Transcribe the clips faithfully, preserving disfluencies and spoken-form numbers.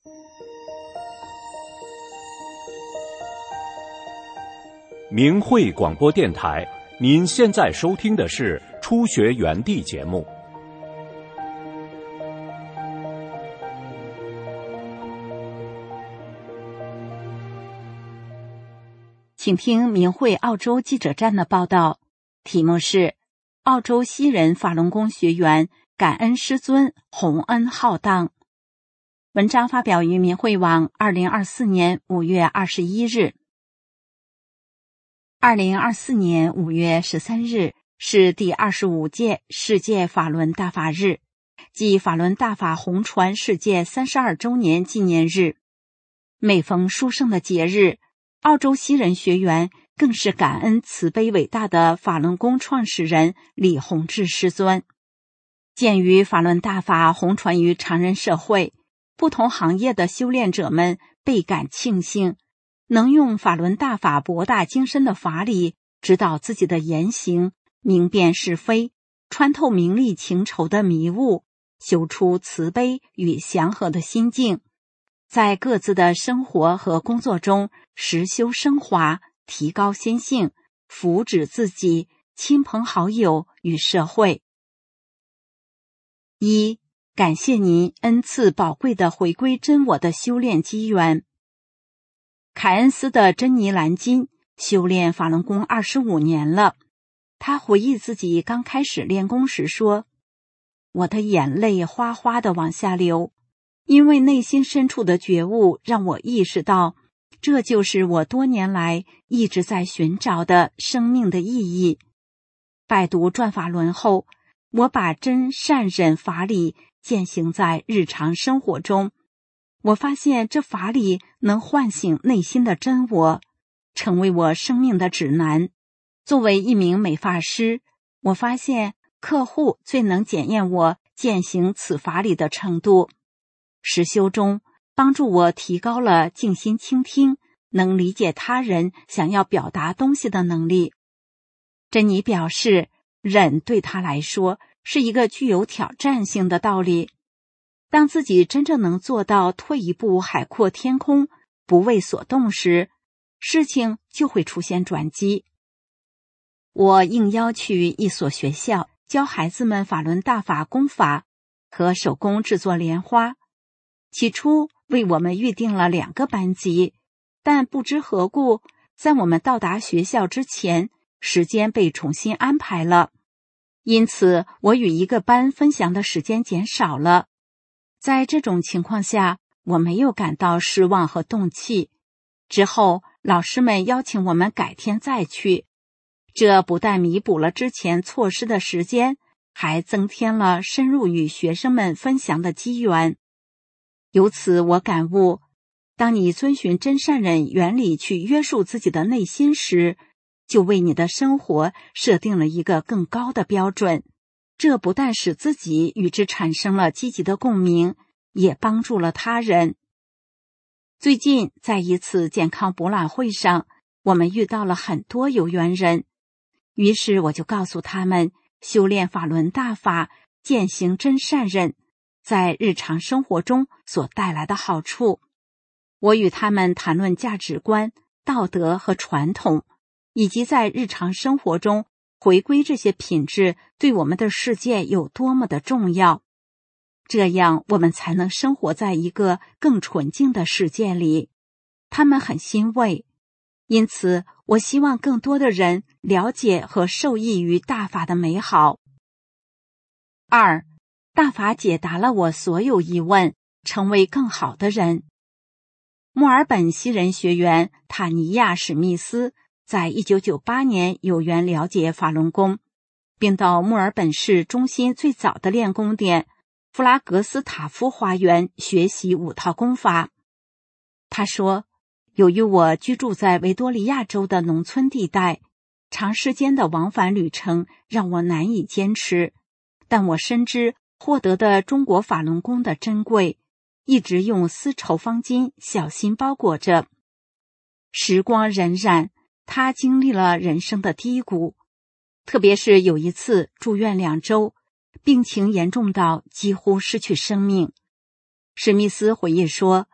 明慧广播电台，您现在收听的是初学园地节目。 请听明慧澳洲记者站的报道，题目是澳洲西人法轮功学员感恩师尊洪恩浩荡。文章发表于明慧网二零二四年五月二十一日。二零二四年五月十三日是第二十五届世界法轮大法日，即法轮大法红传世界三十二周年纪念日。每逢殊胜的节日，澳洲西人学员更是感恩慈悲伟大的法轮功创始人李洪志师尊。鉴于法轮大法红传于常人社会，不同行业的修炼者们倍感庆幸，能用法轮大法博大精深的法理指导自己的言行，明辨是非，穿透名利情仇的迷雾，修出慈悲与祥和的心境，在各自的生活和工作中实修升华，提高心性，福祉自己、亲朋好友与社会。一、感谢您恩赐宝贵的回归真我的修炼机缘。凯恩斯的珍妮兰金修炼法轮功二十五年了，他回忆自己刚开始练功时说：“我的眼泪哗哗地往下流，因为内心深处的觉悟让我意识到，这就是我多年来一直在寻找的生命的意义。”拜读转法轮后，我把真善忍法理践行在日常生活中，我发现这法理能唤醒内心的真我，成为我生命的指南。作为一名美发师，我发现客户最能检验我践行此法理的程度。实修中帮助我提高了静心倾听，能理解他人想要表达东西的能力。珍妮表示，忍对他来说是一个具有挑战性的道理。当自己真正能做到退一步海阔天空，不为所动时，事情就会出现转机。我应邀去一所学校教孩子们法轮大法功法和手工制作莲花。起初为我们预定了两个班级，但不知何故，在我们到达学校之前，时间被重新安排了，因此我与一个班分享的时间减少了。在这种情况下，我没有感到失望和动气。之后老师们邀请我们改天再去，这不但弥补了之前错失的时间，还增添了深入与学生们分享的机缘。由此我感悟，当你遵循真善忍原理去约束自己的内心时，就为你的生活设定了一个更高的标准。这不但使自己与之产生了积极的共鸣，也帮助了他人。最近在一次健康博览会上，我们遇到了很多有缘人，于是我就告诉他们修炼法轮大法，践行真善忍在日常生活中所带来的好处。我与他们谈论价值观、道德和传统，以及在日常生活中回归这些品质对我们的世界有多么的重要，这样我们才能生活在一个更纯净的世界里。他们很欣慰，因此我希望更多的人了解和受益于大法的美好。二、大法解答了我所有疑问，成为更好的人。墨尔本西人学员塔尼亚·史密斯在一九九八年有缘了解法轮功，并到墨尔本市中心最早的练功点弗拉格斯塔夫花园学习五套功法。他说，由于我居住在维多利亚州的农村地带，长时间的往返旅程让我难以坚持，但我深知获得的中国法轮功的珍贵，一直用丝绸方巾小心包裹着。时光荏苒，他经历了人生的低谷，特别是有一次住院两周，病情严重到几乎失去生命。史密斯回忆说，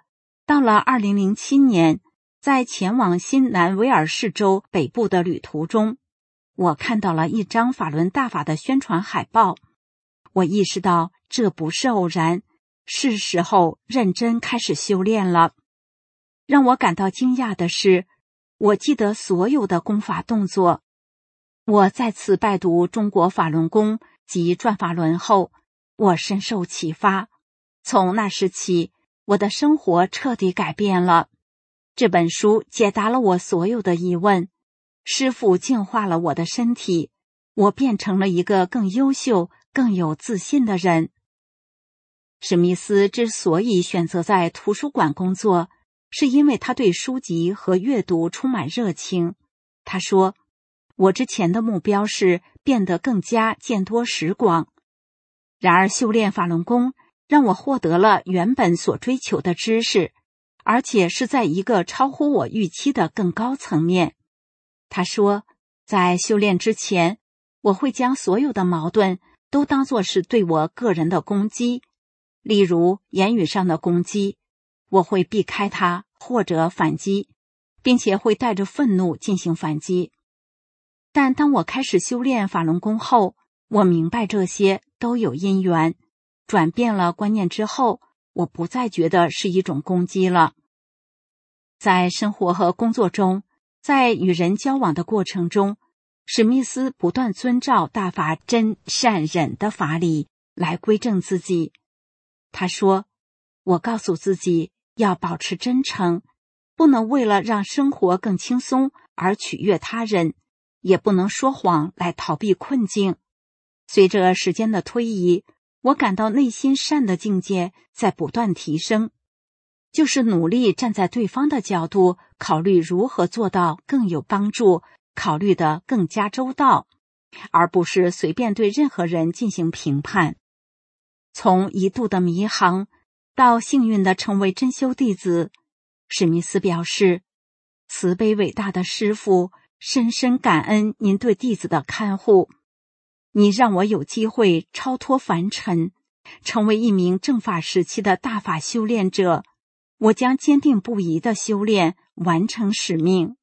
到了二零零七年，在前往新南威尔士州北部的旅途中，我看到了一张法轮大法的宣传海报。我意识到这不是偶然，是时候认真开始修炼了。让我感到惊讶的是，我记得所有的功法动作。我再次拜读中国法轮功及转法轮后，我深受启发。从那时起，我的生活彻底改变了。这本书解答了我所有的疑问，师父净化了我的身体，我变成了一个更优秀、更有自信的人。史密斯之所以选择在图书馆工作，是因为他对书籍和阅读充满热情。他说，我之前的目标是变得更加见多识广，然而修炼法轮功让我获得了原本所追求的知识，而且是在一个超乎我预期的更高层面。他说，在修炼之前，我会将所有的矛盾都当作是对我个人的攻击，例如言语上的攻击，我会避开它或者反击，并且会带着愤怒进行反击。但当我开始修炼法轮功后，我明白这些都有因缘，转变了观念之后，我不再觉得是一种攻击了。在生活和工作中，在与人交往的过程中，史密斯不断遵照大法真善忍的法理来规正自己。他说，我告诉自己要保持真诚，不能为了让生活更轻松而取悦他人，也不能说谎来逃避困境。随着时间的推移，我感到内心善的境界在不断提升，就是努力站在对方的角度，考虑如何做到更有帮助，考虑得更加周到，而不是随便对任何人进行评判。从一度的迷航到幸运地成为真修弟子，史密斯表示，慈悲伟大的师父，深深感恩您对弟子的看护。你让我有机会超脱凡尘，成为一名正法时期的大法修炼者。我将坚定不移地修炼，完成使命。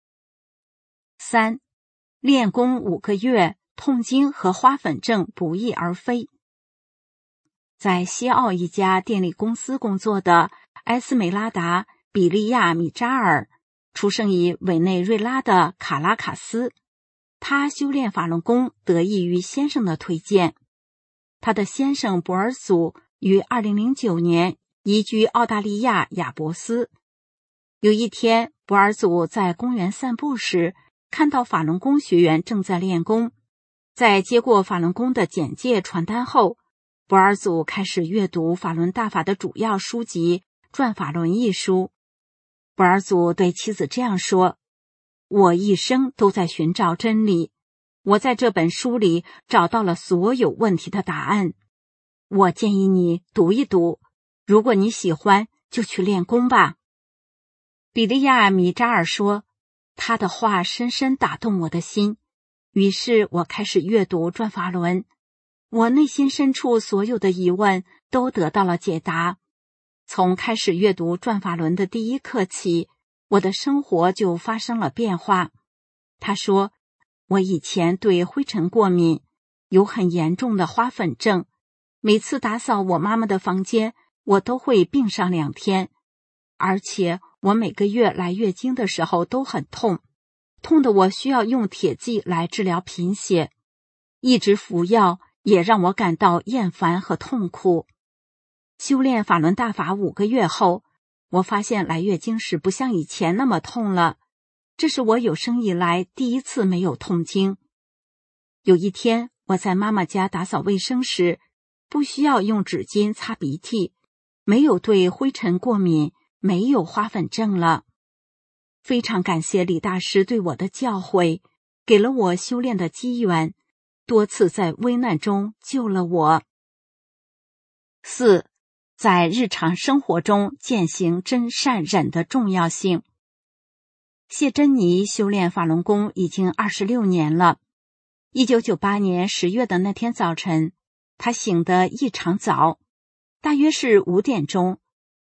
三、练功五个月，痛经和花粉症不翼而飞。在西澳一家电力公司工作的埃斯梅拉达·比利亚米扎尔，出生于委内瑞拉的卡拉卡斯。他修炼法轮功得益于先生的推荐。他的先生博尔祖于二零零九年移居澳大利亚亚伯斯。有一天，博尔祖在公园散步时，看到法轮功学员正在练功。在接过法轮功的简介传单后，博尔祖开始阅读法轮大法的主要书籍《转法轮》一书。博尔祖对妻子这样说，我一生都在寻找真理，我在这本书里找到了所有问题的答案。我建议你读一读，如果你喜欢，就去练功吧。比利亚米扎尔说，他的话深深打动我的心，于是我开始阅读转法轮。我内心深处所有的疑问都得到了解答。从开始阅读转法轮的第一刻起，我的生活就发生了变化。他说，我以前对灰尘过敏，有很严重的花粉症，每次打扫我妈妈的房间，我都会病上两天，而且我每个月来月经的时候都很痛，痛得我需要用铁剂来治疗贫血，一直服药也让我感到厌烦和痛苦。修炼法轮大法五个月后，我发现来月经时不像以前那么痛了，这是我有生以来第一次没有痛经。有一天，我在妈妈家打扫卫生时，不需要用纸巾擦鼻涕，没有对灰尘过敏，没有花粉症了。非常感谢李大师对我的教诲，给了我修炼的机缘，多次在危难中救了我。四，在日常生活中践行真善忍的重要性。谢珍妮修炼法轮功已经二十六年了。一九九八年十月的那天早晨，她醒得异常早，大约是五点钟。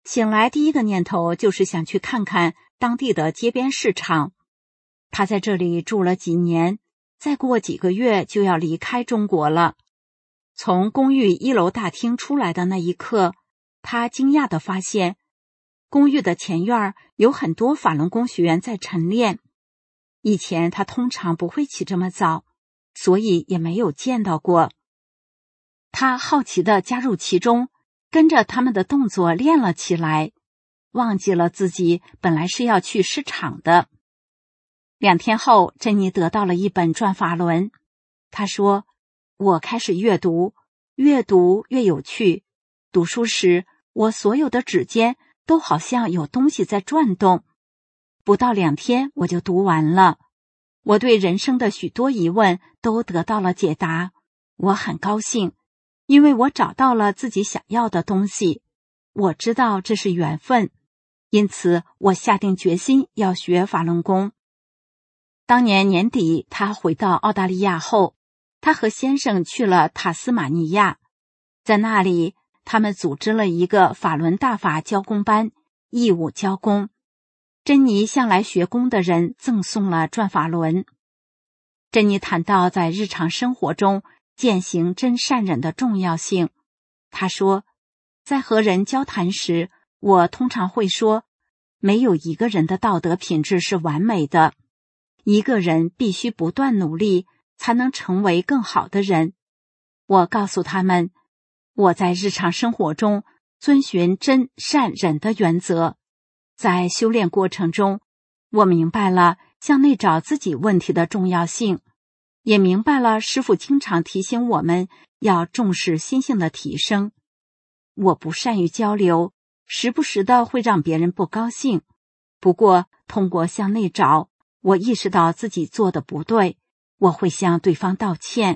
醒来第一个念头就是想去看看当地的街边市场。他在这里住了几年，再过几个月就要离开中国了。从公寓一楼大厅出来的那一刻，他惊讶地发现，公寓的前院有很多法轮功学员在晨练。以前他通常不会起这么早，所以也没有见到过。他好奇地加入其中，跟着他们的动作练了起来，忘记了自己本来是要去市场的。两天后，珍妮得到了一本转法轮。她说，我开始阅读，越读越有趣。读书时，我所有的指尖都好像有东西在转动。不到两天，我就读完了。我对人生的许多疑问都得到了解答。我很高兴，因为我找到了自己想要的东西。我知道这是缘分，因此我下定决心要学法轮功。当年年底，他回到澳大利亚后，他和先生去了塔斯马尼亚，在那里他们组织了一个法轮大法教功班，义务教功。珍妮向来学功的人赠送了转法轮。珍妮谈到在日常生活中践行真善忍的重要性。她说，在和人交谈时，我通常会说，没有一个人的道德品质是完美的，一个人必须不断努力，才能成为更好的人。我告诉他们，我在日常生活中遵循真善忍的原则。在修炼过程中，我明白了向内找自己问题的重要性，也明白了师父经常提醒我们要重视心性的提升。我不善于交流，时不时的会让别人不高兴。不过，通过向内找，我意识到自己做的不对，我会向对方道歉。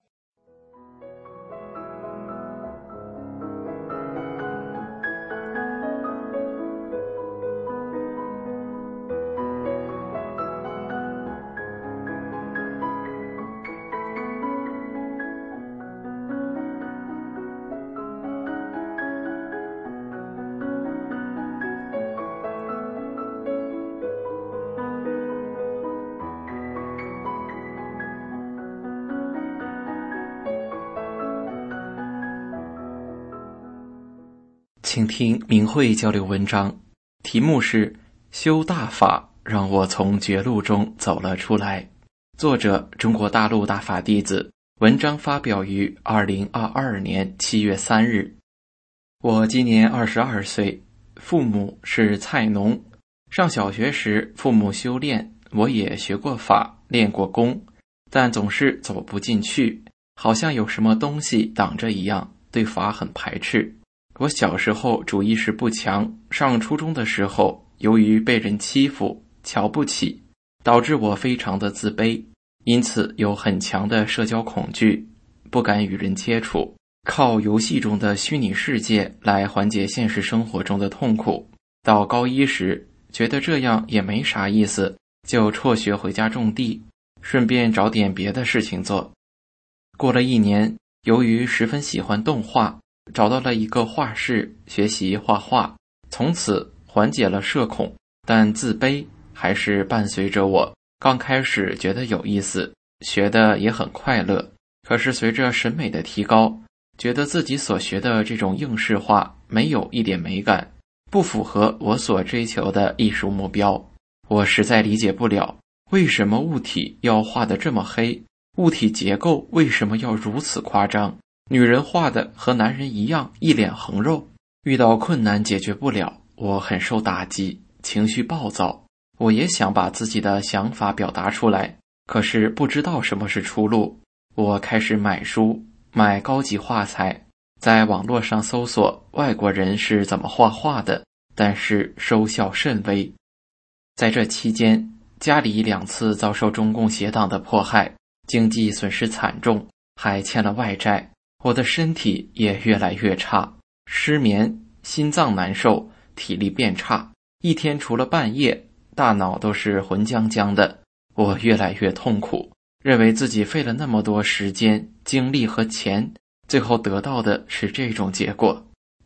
请听明慧交流文章，题目是修大法让我从绝路中走了出来，作者中国大陆大法弟子，文章发表于二零二二年七月三日。我今年二十二岁，父母是菜农。上小学时父母修炼，我也学过法，练过功，但总是走不进去，好像有什么东西挡着一样，对法很排斥。我小时候主意识不强，上初中的时候，由于被人欺负、瞧不起，导致我非常的自卑，因此有很强的社交恐惧，不敢与人接触，靠游戏中的虚拟世界来缓解现实生活中的痛苦。到高一时，觉得这样也没啥意思，就辍学回家种地，顺便找点别的事情做。过了一年，由于十分喜欢动画，找到了一个画室学习画画，从此缓解了社恐，但自卑还是伴随着我。刚开始觉得有意思，学的也很快乐，可是随着审美的提高，觉得自己所学的这种应试画没有一点美感，不符合我所追求的艺术目标。我实在理解不了，为什么物体要画得这么黑，物体结构为什么要如此夸张，女人画的和男人一样一脸横肉。遇到困难解决不了，我很受打击，情绪暴躁。我也想把自己的想法表达出来，可是不知道什么是出路。我开始买书，买高级画材，在网络上搜索外国人是怎么画画的，但是收效甚微。在这期间，家里两次遭受中共邪党的迫害，经济损失惨重，还欠了外债。我的身体也越来越差，失眠，心脏难受，体力变差，一天除了半夜，大脑都是浑浆浆的。我越来越痛苦，认为自己费了那么多时间、精力和钱，最后得到的是这种结果。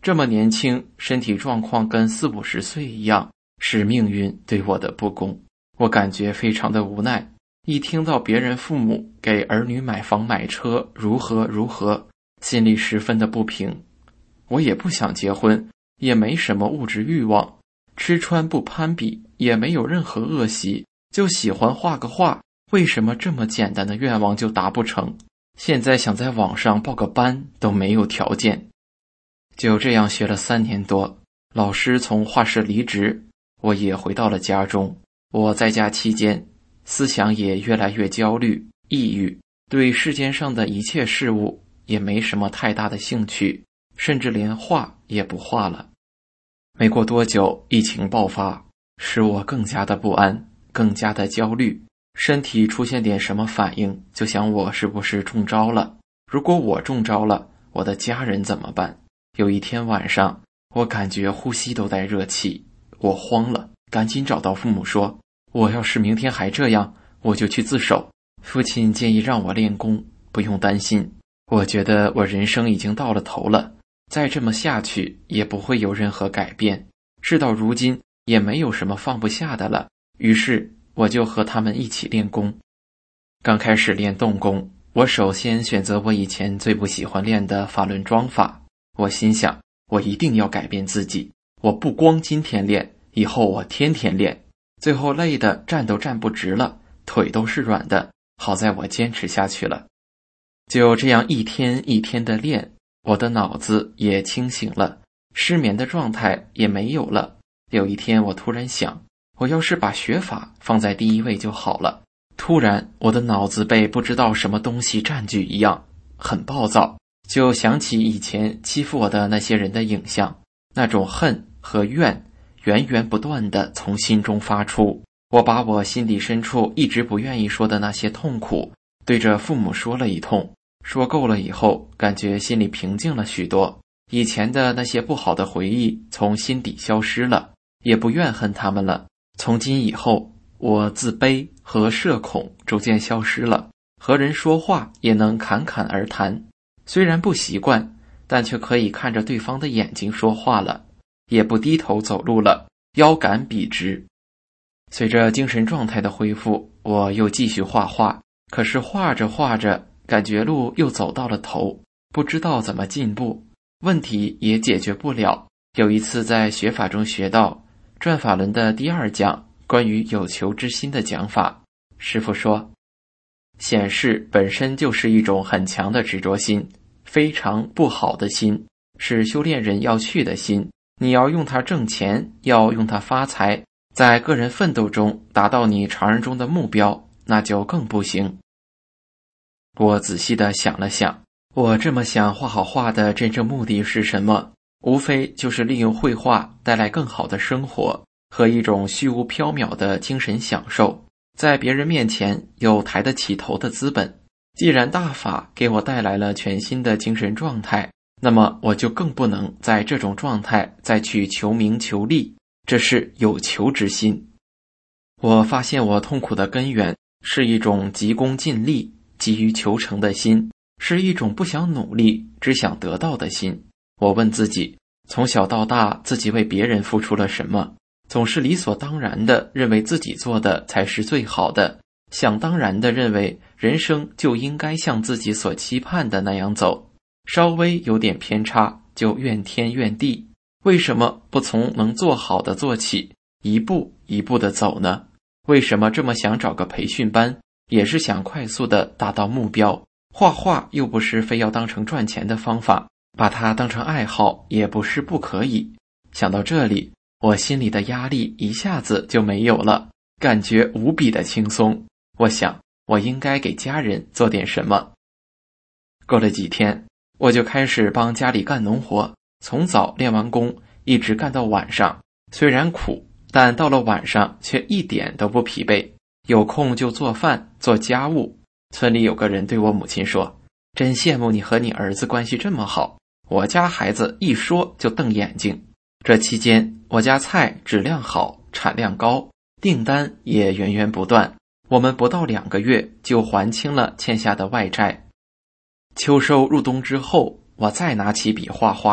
这么年轻，身体状况跟四五十岁一样，是命运对我的不公。我感觉非常的无奈，一听到别人父母给儿女买房买车如何如何，心里十分的不平。我也不想结婚，也没什么物质欲望，吃穿不攀比，也没有任何恶习，就喜欢画个画，为什么这么简单的愿望就达不成？现在想在网上报个班都没有条件。就这样学了三年多，老师从画室离职，我也回到了家中。我在家期间，思想也越来越焦虑、抑郁，对世间上的一切事物也没什么太大的兴趣，甚至连画也不画了。没过多久，疫情爆发，使我更加的不安，更加的焦虑，身体出现点什么反应，就想我是不是中招了？如果我中招了，我的家人怎么办？有一天晚上，我感觉呼吸都带热气，我慌了，赶紧找到父母说，我要是明天还这样，我就去自首。父亲建议让我练功，不用担心。我觉得我人生已经到了头了，再这么下去也不会有任何改变，事到如今也没有什么放不下的了。于是我就和他们一起练功。刚开始练动功，我首先选择我以前最不喜欢练的法轮桩法。我心想，我一定要改变自己，我不光今天练，以后我天天练。最后累得站都站不直了，腿都是软的，好在我坚持下去了。就这样一天一天的练，我的脑子也清醒了，失眠的状态也没有了。有一天我突然想，我要是把学法放在第一位就好了。突然我的脑子被不知道什么东西占据一样，很暴躁，就想起以前欺负我的那些人的影像，那种恨和怨源源不断地从心中发出。我把我心底深处一直不愿意说的那些痛苦对着父母说了一通，说够了以后，感觉心里平静了许多，以前的那些不好的回忆从心底消失了，也不怨恨他们了。从今以后，我自卑和社恐逐渐消失了，和人说话也能侃侃而谈，虽然不习惯，但却可以看着对方的眼睛说话了，也不低头走路了，腰杆笔直。随着精神状态的恢复，我又继续画画，可是画着画着，感觉路又走到了头，不知道怎么进步，问题也解决不了。有一次在学法中学到转法轮的第二讲关于有求之心的讲法，师父说，显示本身就是一种很强的执着心，非常不好的心，是修炼人要去的心。你要用它挣钱，要用它发财，在个人奋斗中达到你常人中的目标，那就更不行。我仔细地想了想，我这么想画好画的真正目的是什么？无非就是利用绘画带来更好的生活和一种虚无缥缈的精神享受，在别人面前有抬得起头的资本。既然大法给我带来了全新的精神状态，那么我就更不能在这种状态再去求名求利，这是有求之心。我发现我痛苦的根源是一种急功近利、急于求成的心，是一种不想努力、只想得到的心。我问自己，从小到大自己为别人付出了什么？总是理所当然地认为自己做的才是最好的，想当然地认为人生就应该像自己所期盼的那样走，稍微有点偏差就怨天怨地。为什么不从能做好的做起，一步一步地走呢？为什么这么想找个培训班，也是想快速地达到目标？画画又不是非要当成赚钱的方法，把它当成爱好也不是不可以。想到这里，我心里的压力一下子就没有了，感觉无比的轻松。我想，我应该给家人做点什么。过了几天，我就开始帮家里干农活，从早练完功，一直干到晚上。虽然苦，但到了晚上却一点都不疲惫，有空就做饭做家务。村里有个人对我母亲说，真羡慕你和你儿子关系这么好，我家孩子一说就瞪眼睛。这期间，我家菜质量好，产量高，订单也源源不断，我们不到两个月就还清了欠下的外债。秋收入冬之后，我再拿起笔画画，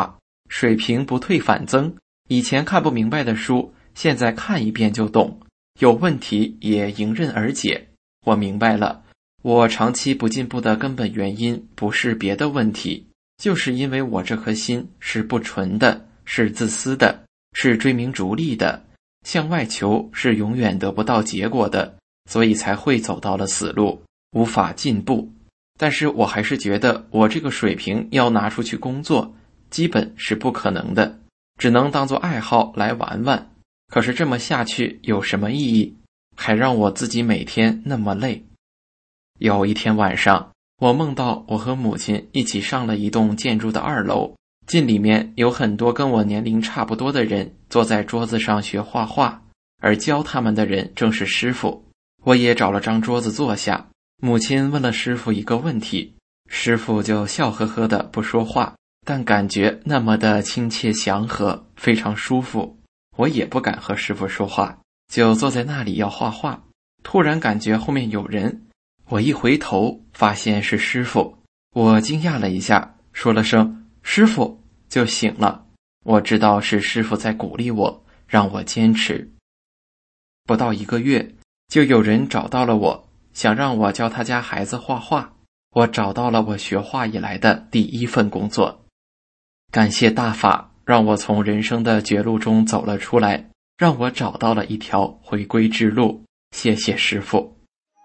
水平不退反增，以前看不明白的书，现在看一遍就懂，有问题也迎刃而解。我明白了，我长期不进步的根本原因不是别的问题，就是因为我这颗心是不纯的，是自私的，是追名逐利的，向外求是永远得不到结果的，所以才会走到了死路，无法进步。但是我还是觉得我这个水平要拿出去工作，基本是不可能的，只能当作爱好来玩玩。可是这么下去有什么意义？还让我自己每天那么累。有一天晚上，我梦到我和母亲一起上了一栋建筑的二楼，进里面有很多跟我年龄差不多的人坐在桌子上学画画，而教他们的人正是师傅。我也找了张桌子坐下，母亲问了师傅一个问题，师傅就笑呵呵的不说话，但感觉那么的亲切祥和，非常舒服。我也不敢和师傅说话，就坐在那里要画画。突然感觉后面有人，我一回头发现是师傅，我惊讶了一下，说了声师傅就醒了。我知道是师傅在鼓励我，让我坚持。不到一个月，就有人找到了我，想让我教他家孩子画画。我找到了我学画以来的第一份工作。感谢大法，让我从人生的绝路中走了出来，让我找到了一条回归之路。谢谢师父。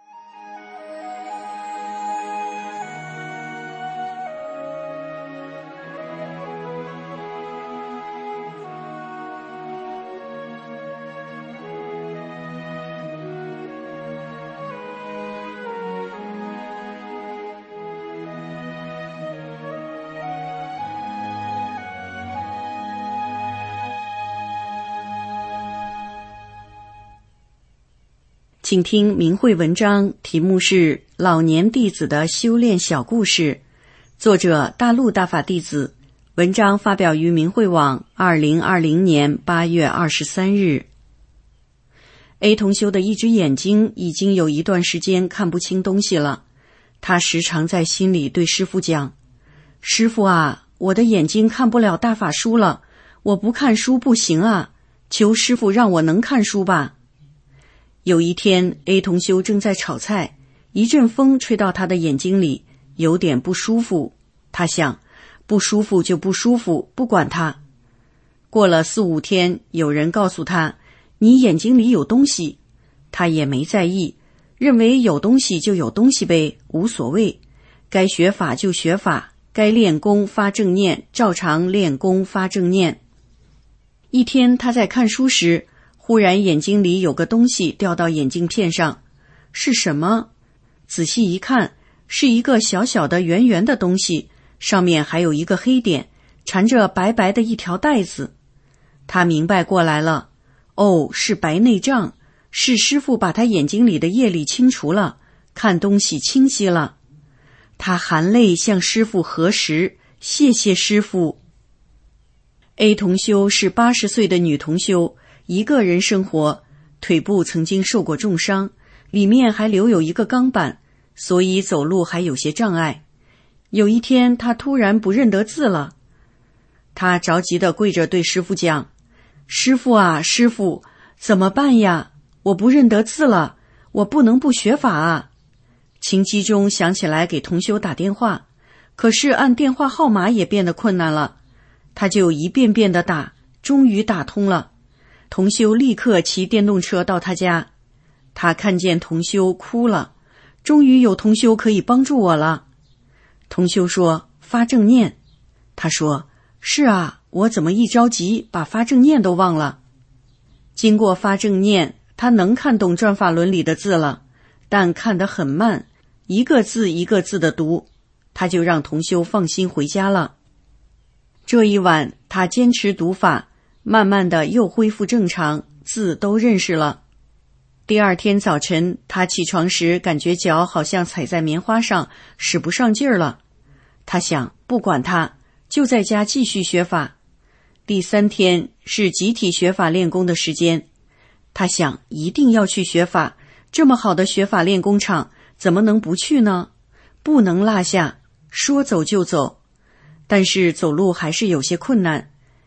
请听明慧文章，题目是《老年弟子的修炼小故事》，作者大陆大法弟子，文章发表于明慧网二零二零年八月二十三日。A 同修的一只眼睛已经有一段时间看不清东西了，他时常在心里对师父讲：师父啊，我的眼睛看不了大法书了，我不看书不行啊，求师父让我能看书吧。有一天 A 同修正在炒菜，一阵风吹到他的眼睛里，有点不舒服。他想，不舒服就不舒服，不管他。过了四五天，有人告诉他，你眼睛里有东西。他也没在意，认为有东西就有东西呗，无所谓。该学法就学法，该练功发正念，照常练功发正念。一天他在看书时，忽然眼睛里有个东西掉到眼镜片上，是什么？仔细一看，是一个小小的圆圆的东西，上面还有一个黑点，缠着白白的一条带子。他明白过来了，哦，是白内障，是师父把他眼睛里的业力清除了，看东西清晰了。他含泪向师父核实，谢谢师父。A 同修是八十岁的女同修，一个人生活，腿部曾经受过重伤，里面还留有一个钢板，所以走路还有些障碍。有一天他突然不认得字了，他着急地跪着对师父讲：师父啊，师父，怎么办呀？我不认得字了，我不能不学法啊。情急中想起来给同修打电话，可是按电话号码也变得困难了，他就一遍遍地打，终于打通了。同修立刻骑电动车到他家，他看见同修哭了，终于有同修可以帮助我了。同修说：发正念。他说：是啊，我怎么一着急把发正念都忘了。经过发正念，他能看懂转法轮里的字了，但看得很慢，一个字一个字的读，他就让同修放心回家了。这一晚他坚持读法，慢慢的又恢复正常，字都认识了。第二天早晨，他起床时感觉脚好像踩在棉花上，使不上劲儿了。他想，不管他，就在家继续学法。第三天是集体学法练功的时间，他想一定要去学法，这么好的学法练功场，怎么能不去呢？不能落下，说走就走。但是走路还是有些困难，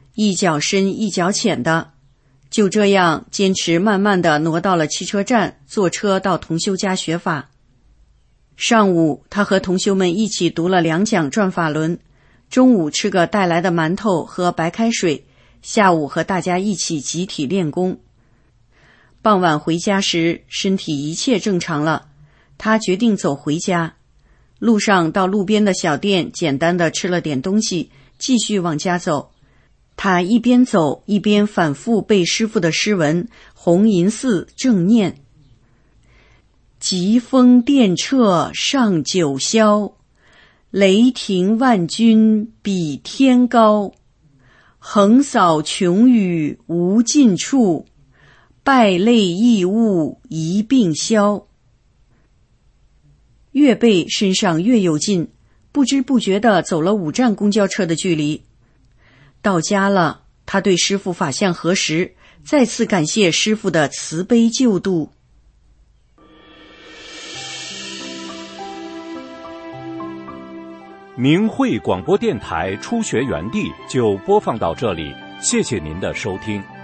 一脚深一脚浅的。就这样坚持慢慢地挪到了汽车站，坐车到同修家学法。上午他和同修们一起读了两讲转法轮，中午吃个带来的馒头和白开水，下午和大家一起集体练功。傍晚回家时，身体一切正常了，他决定走回家。路上到路边的小店简单的吃了点东西，继续往家走。他一边走一边反复背师父的诗文，红银寺正念：疾风电掣上九霄，雷霆万钧比天高，横扫穷宇无尽处，败类异物一并消。越背身上越有劲，不知不觉地走了五站公交车的距离。到家了，他对师父法相合十，再次感谢师父的慈悲救度。 明慧广播电台初学园地就播放到这里，谢谢您的收听。